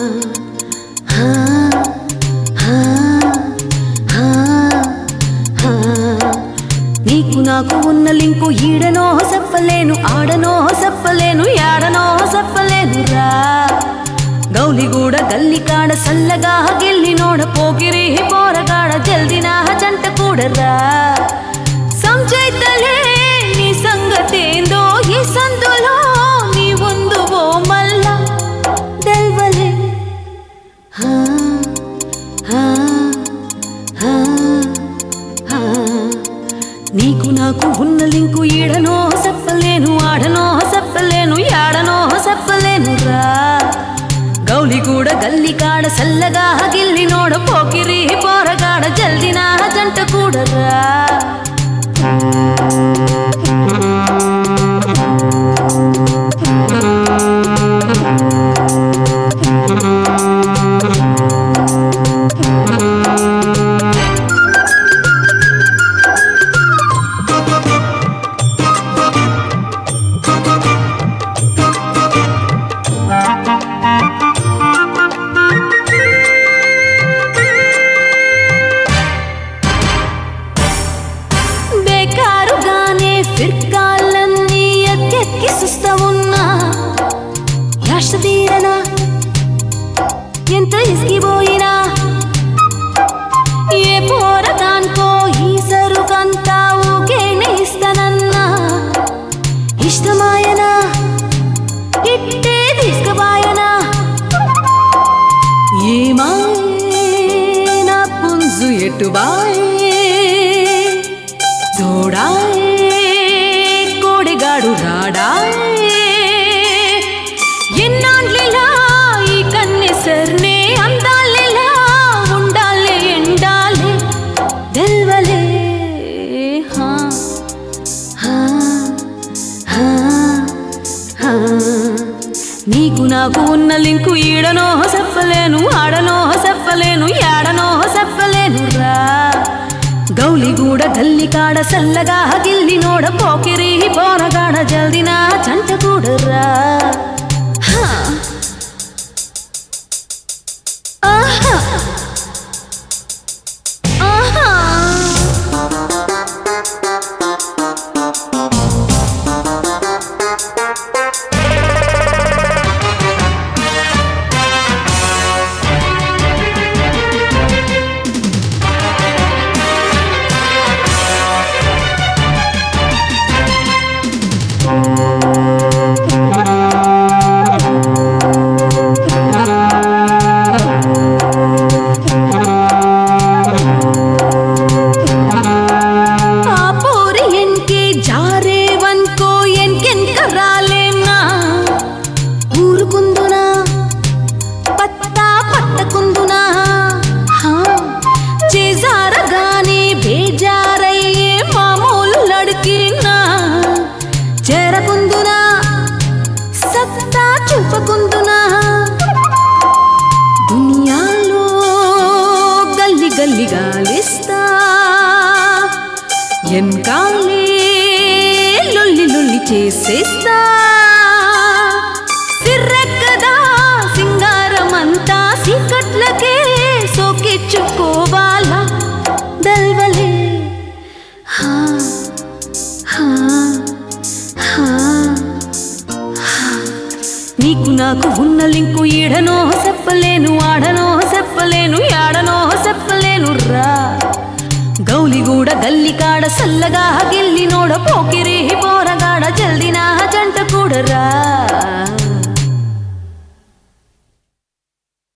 నీకు నాకు ఉన్న లింకు ఈడనో చెప్పలేను, ఆడనో చెప్పలేను, యాడనో చెప్పలేను రా. గౌలిగూడ గల్లికాడ సల్లగా గిల్లినోడ పోకిరి పోరగాడ జల్దినా జంట కూడరా. సంచైతలే నీ సంగతేందో ఈ సందులో నీ ఉందువో మల్ల దెల్వలే. నీకు నాకు ఉన్న లింకు ఈడనో చెప్పలేను, ఆడనో చెప్పలేను, యాడనో చెప్పలేను రా. గౌలిగూడ గల్లికాడ సల్లగా గిల్లినోడ పోకిరి పోరగాడ జల్దినా జంట కూడరా. ఫిర్కాలన్నీ ఎత్తెక్కి సుస్తా ఉన్నా యాష్ట తీరనా ఎంత ఇసిగిపోయినా ఏ పోరదాన్కో ఈ సరుకంతా ఊకేనే ఇస్తానన్నా. ఇష్టమాయనా ఇట్టే తీసుకుపాయనా ఏమాయే నా పుంజు ఎటుబాయే చూడాయే కోడిగాడు రాడాయే. ఎన్నాళ్ళిలా ఈ కన్నెసర్నే అందాలిలా ఉండాలే ఎండాలే దెల్వలే. నీకు నాకు ఉన్న లింకు ఈడనో చెప్పలేను, ఆడనో చెప్పలేను, యాడనో చెప్పలేను రా. గౌలిగూడ గల్లికాడ సల్లగా గిల్లినోడ పోకిరి పోరగాడ జల్దినా జంట కూడరా. చేరకుందునా సత్తా చూపకుందునా దునియాలో గల్లి గల్లి గాలిస్తా ఎన్కాలే లొల్లి లొల్లి చేసేస్తా. సిర్రెక్కదా సింగారమంతా సీకట్లకే సోకిచ్చుకోవాలా దెల్వలే. నీకు నాకు ఉన్న లింకు ఈడనో చెప్పలేను, ఆడనో చెప్పలేను, యాడనో చెప్పలేను రా. గౌలిగూడ గల్లికాడ సల్లగా గిల్లినోడ పోకిరి పోరగాడ జల్దినా జంట కూడరా.